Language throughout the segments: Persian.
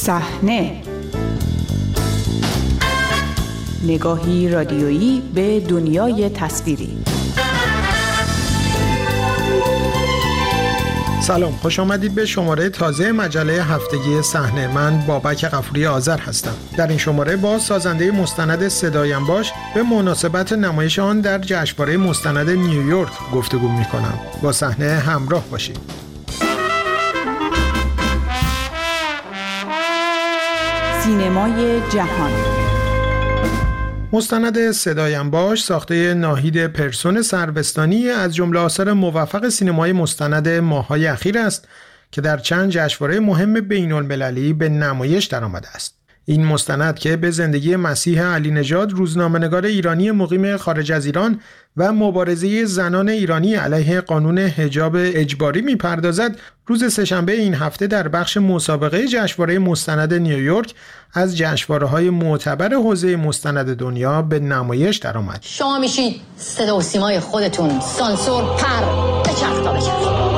صحنه، نگاهی رادیویی به دنیای تصویری. سلام، خوش آمدید به شماره تازه مجله هفتگی صحنه. من بابک غفوری آذر هستم. در این شماره با سازنده مستند صدایم باش به مناسبت نمایش آن در جشنواره مستند نیویورک گفتگو می‌کنم. با صحنه همراه باشید. سینمای جهان. مستند صدایم باش ساخته ناهید پرسون سروستانی از جمله آثار موفق سینمای مستند ماه‌های اخیر است که در چند جشنواره مهم بین‌المللی به نمایش درآمده است. این مستند که به زندگی مسیح علی نژاد، روزنامه‌نگار ایرانی مقیم خارج از ایران و مبارزه زنان ایرانی علیه قانون حجاب اجباری می‌پردازد، روز سه‌شنبه این هفته در بخش مسابقه جشنواره مستند نیویورک از جشنواره‌های معتبر حوزه مستند دنیا به نمایش درآمد. شما میشید صدا و سیمای خودتون، سانسور پر بچرخ تا بچرخ.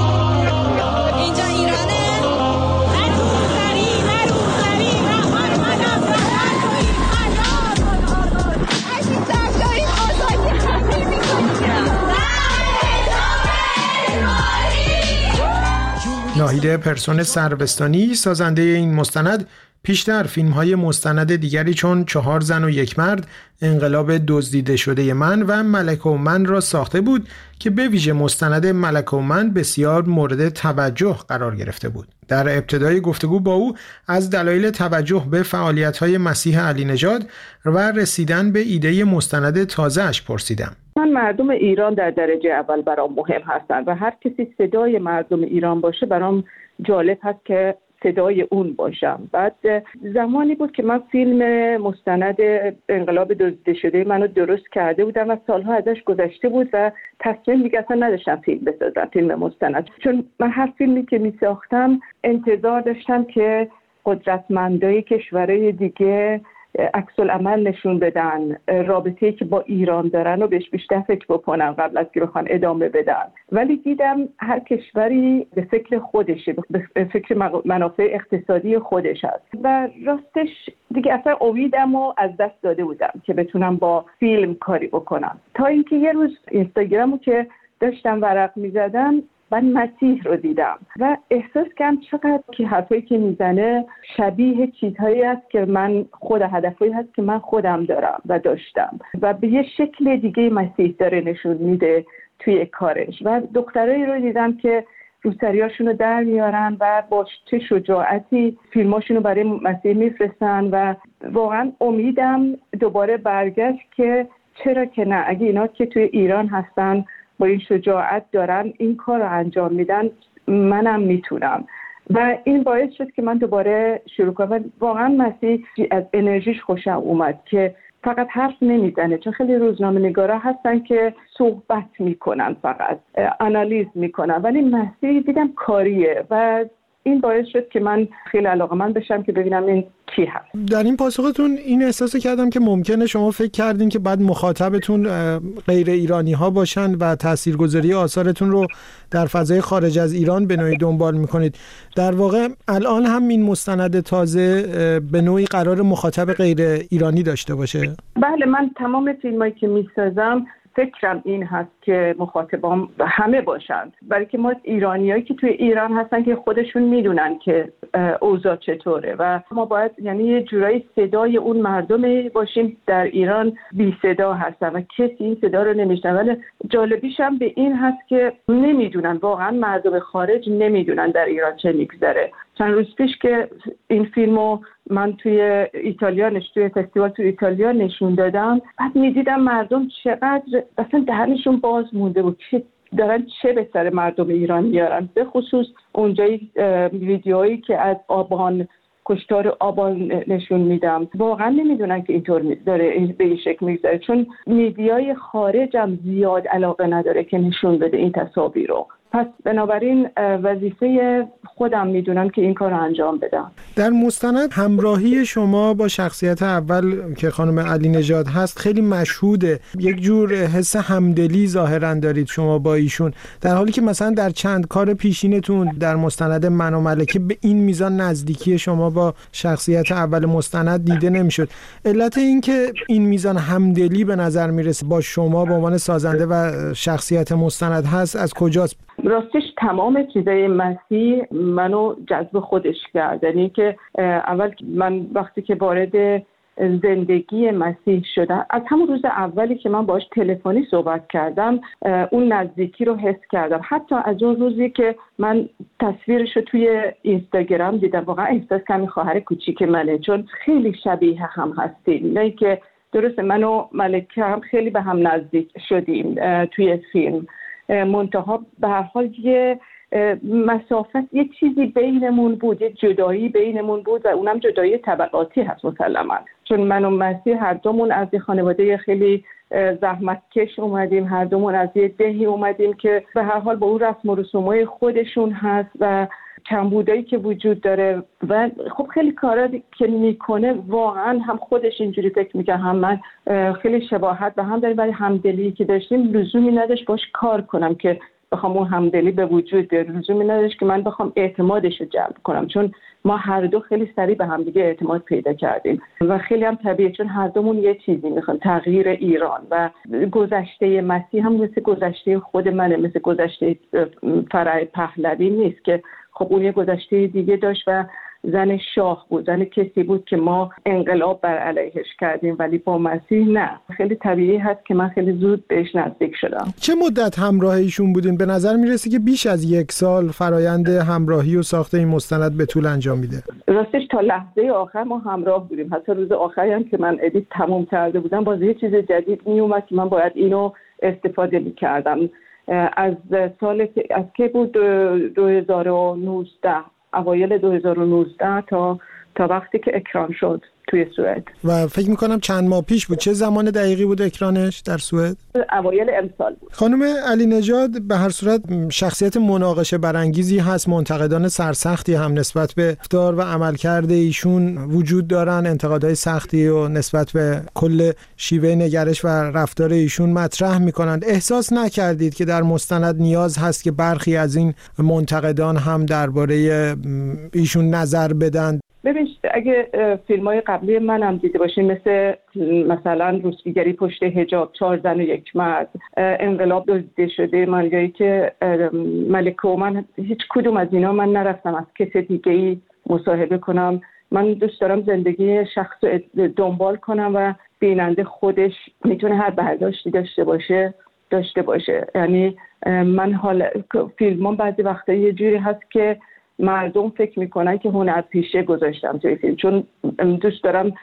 ناهید پرسون سروستانی سازنده این مستند پیشتر فیلم‌های مستند دیگری چون 4 زن و یک مرد، انقلاب دزدیده شده من و ملکه و من را ساخته بود که به ویژه مستند ملکه و من بسیار مورد توجه قرار گرفته بود. در ابتدای گفتگو با او از دلایل توجه به فعالیت‌های مسیح علی نژاد و رسیدن به ایده مستند تازه‌اش پرسیدم. من مردم ایران در درجه اول برام مهم هستند و هر کسی صدای مردم ایران باشه برام جالب هست که صدای اون باشم. بعد زمانی بود که من فیلم مستند انقلاب دزدیده شده منو درست کرده بودم و سالها ازش گذشته بود و تصمیم دیگه اصلا نداشتم فیلم بسازم، فیلم مستند، چون من هر فیلمی که می ساختم انتظار داشتم که قدرتمندای کشورهای دیگه عکس العمل نشون بدن، رابطه‌ای که با ایران دارن و بهش بیشتر فکر بکنن قبل از که بخوان ادامه بدن. ولی دیدم هر کشوری به فکر خودشه، به فکر منافع اقتصادی خودش است و راستش دیگه اصلا امیدم رو از دست داده بودم که بتونم با فیلم کاری بکنم، تا اینکه یه روز اینستاگرامو که داشتم ورق می‌زدم من مسیح رو دیدم و احساس کردم چقدر که حرفایی که میزنه شبیه چیزهایی است که من خود هدفایی هست که من خودم دارم و داشتم و به یه شکل دیگه مسیح داره نشون میده توی کارش. و دخترایی رو دیدم که روسریاشون رو در میارن و با چه شجاعتی فیلماشون رو برای مسیح میفرستن و واقعا امیدم دوباره برگشت که چرا که نه، اگه اینا که توی ایران هستن با این شجاعت دارن این کار رو انجام میدن، منم میتونم. و این باعث شد که من دوباره شروع کنم. واقعا مسیح از انرژیش خوشم اومد که فقط حرف نمیزنه، چون خیلی روزنامه‌نگارا هستن که صحبت میکنن، فقط آنالیز میکنن، ولی مسیح دیدم کاریه و این باعث شد که من خیلی علاقه‌مند بشم که ببینم این کی هست. در این پاسختون این احساس کردم که ممکنه شما فکر کردین که بعد مخاطبتون غیر ایرانی ها باشن و تاثیرگذاری آثارتون رو در فضای خارج از ایران به نوعی دنبال میکنید. در واقع الان هم این مستند تازه به نوعی قرار مخاطب غیر ایرانی داشته باشه؟ بله، من تمام فیلمایی که میسازم فکرم این هست که مخاطبام همه باشند، برای که ما ایرانیایی که توی ایران هستن که خودشون میدونن که اوضاع چطوره و ما باید یعنی یه جورایی صدای اون مردم باشیم. در ایران بی صدا هستن و کسی این صدا رو نمیشنوه. ولی جالبیش هم به این هست که نمیدونن، واقعا مردم خارج نمیدونن در ایران چه میگذره. چند روز پیش که این فیلمو من توی توی فستیوال توی ایتالیا نشون دادم، بعد میدیدم مردم چقدر اصلا دهنشون باز مونده بود که دارن چه به سر مردم ایران میارن، به خصوص اونجایی ویدیوهایی که از کشتار آبان نشون میدم. واقعا نمیدونن که اینطور داره به این شکل میگذره، چون میدیای خارج هم زیاد علاقه نداره که نشون بده این تصاویر رو. پس بنابراین وظیفه خودم میدونم که این کار رو انجام بدم. در مستند همراهی شما با شخصیت اول که خانم علی نژاد هست خیلی مشهوده، یک جور حس همدلی ظاهرا دارید شما با ایشون، در حالی که مثلا در چند کار پیشینتون در مستند من و ملکه به این میزان نزدیکی شما با شخصیت اول مستند دیده نمیشد. علت این که این میزان همدلی به نظر میرسه با شما به عنوان سازنده و شخصیت مستند هست از کجاست؟ راستش تمام چیزای مسیح منو جذب خودش کرد. یعنی که اول من وقتی که وارد زندگی مسیح شدم، از همون روز اولی که من باهاش تلفنی صحبت کردم اون نزدیکی رو حس کردم. حتی از اون روزی که من تصویرش رو توی اینستاگرام دیدم واقعا احساس کردم خواهر کوچیک منه، چون خیلی شبیه هم هستیم. نه که درسته من و ملکه هم خیلی به هم نزدیک شدیم توی فیلم، منتها به هر حال یه مسافت، یه چیزی بینمون بود، یه جدایی بینمون بود و اونم جدایی طبقاتی هست مسلما، چون من و مسیح هر دومون از یه خانواده خیلی زحمتکش اومدیم، هر دومون از یه دهی اومدیم که به هر حال با اون رسم و رسومای خودشون هست و کمبودایی که وجود داره و خب خیلی کارا که میکنه واقعا هم خودش اینجوری فکر میکنه هم من خیلی شباهت به هم داریم، ولی همدلی که داشتیم لزومی نداشت باش کار کنم که بخوام اون همدلی به وجود بیاد، لزومی نداشت که من بخوام اعتمادش رو جلب کنم، چون ما هر دو خیلی سریع به هم دیگه اعتماد پیدا کردیم و خیلی هم طبیعیه، چون هر دومون یه چیزی میخوایم، تغییر ایران و گذشته مسیح هم مثل گذشته خود منه، مثل گذشته فرح پهلوی نیست که خب اون یه گذشته دیگه داشت و زن شاه بود، زن کسی بود که ما انقلاب بر علیهش کردیم، ولی با مسیح نه. خیلی طبیعی هست که من خیلی زود بهش نزدیک شدم. چه مدت همراه ایشون بودین؟ به نظر میرسه که بیش از 1 سال فرایند همراهی و ساخت این مستند به طول انجام میده. راستش تا لحظه آخر ما همراه بودیم، حتی روز آخری هم که من ادیت تموم کرده بودم باز یه چیز جدید میومد که من باید اینو استفاده میکردم. از که بود 2019 اوایل 2019 تا وقتی که اکران شد توی سوئد و فکر میکنم چند ماه پیش بود. چه زمان دقیقی بود اکرانش در سوئد؟ اوایل امسال بود. خانم علی نژاد به هر صورت شخصیت مناقشه برانگیزی هست، منتقدان سرسختی هم نسبت به رفتار و عملکرد ایشون وجود دارن، انتقادهای سختی و نسبت به کل شیوه نگرش و رفتار ایشون مطرح میکنند. احساس نکردید که در مستند نیاز هست که برخی از این منتقدان هم درباره ایشون نظر بدن؟ ببین اگه فیلم‌های قبلی منم دیده باشین، مثلا روسپیگری پشت حجاب، 4 زن و 1 مرد، انقلاب دزدیده شده من، جایی که ملکه و من، هیچ کدوم از اینا من نرفتم از کس دیگه‌ای مصاحبه کنم. من دوست دارم زندگی شخص رو دنبال کنم و بیننده خودش میتونه هر برداشتی داشته باشه. یعنی من فیلمام بعضی وقتا یه جوری هست که مردم فکر میکنن که هنرپیشه گذاشتم توی فیلم، چون دوست دارم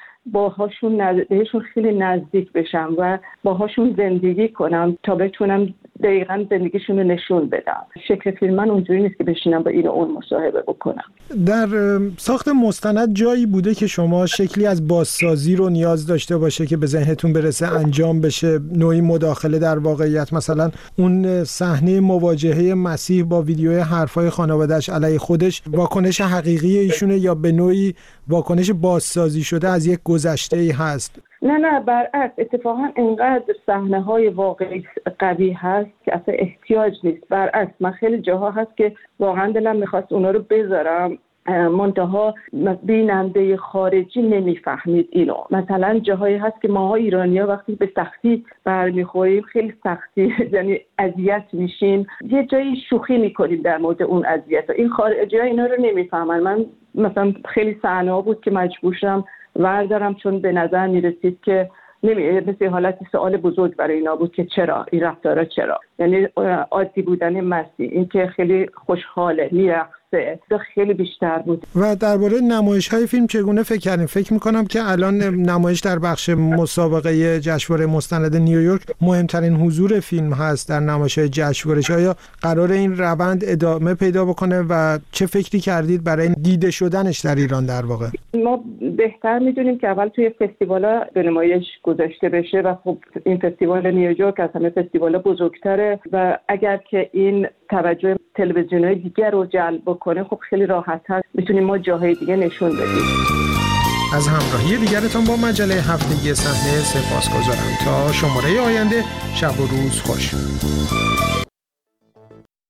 بهشون خیلی نزدیک بشم و باهاشون زندگی کنم تا بتونم دقیقاً زندگیشون رو نشون بدم. شکل فیلم من اونجوری نیست که بشینم با این و اون مصاحبه بکنم. در ساخت مستند جایی بوده که شما شکلی از بازسازی رو نیاز داشته باشه که به ذهنتون برسه انجام بشه، نوعی مداخله در واقعیت، مثلا اون صحنه مواجهه مسیح با ویدیوی حرفای خانواده‌اش علیه خودش واکنش حقیقی ایشونه یا به نوعی واکنش بازسازی شده از یک گذشته‌ای هست؟ نه برعکس، اتفاقا اینقدر صحنه‌های واقعی قوی هست که اصلا احتیاج نیست. برعکس من خیلی جاها هست که واقعا دلم میخواست اونا رو بذارم، منتها بیننده خارجی نمیفهمید اینو. مثلا جاهایی هست که ماها ایرانی‌ها وقتی به سختی برمیخوریم، خیلی سختی یعنی اذیت میشیم، یه جایی شوخی میکنیم در مورد اون اذیت. این خارجی‌ها اینا رو نمیفهمن. من مثلا خیلی صحنه‌ها بود که مجبور شدم وردارم، چون به نظر میرسید که مثل حالت سوال بزرگ برای اینا بود که چرا این رفتارا، چرا، یعنی عادی بودن مسیح، این که خیلی خوشحاله، میرقصه، خیلی بیشتر بود. و درباره نمایش‌های فیلم چگونه فکر کردیم؟ فکر می‌کنم که الان نمایش در بخش مسابقه جشنواره مستند نیویورک مهمترین حضور فیلم هست در نمایش‌های جشنواره. آیا قرار این روند ادامه پیدا بکنه و چه فکری کردید برای دیده شدنش در ایران در واقع؟ ما بهتر می‌دونیم که اول توی فستیوالا به نمایش گذاشته بشه و خب این فستیوال نیویورک از همه فستیوالا بزرگتره و اگر که این توجه تلویزیون‌های دیگر رو جلب بکنه خب خیلی راحت‌تر میتونیم ما جاهای دیگه نشون بدیم. از همراهی دیگرتان با مجله هفتگی صحنه سپاسگزارم. تا شماره آینده، شب و روز خوش.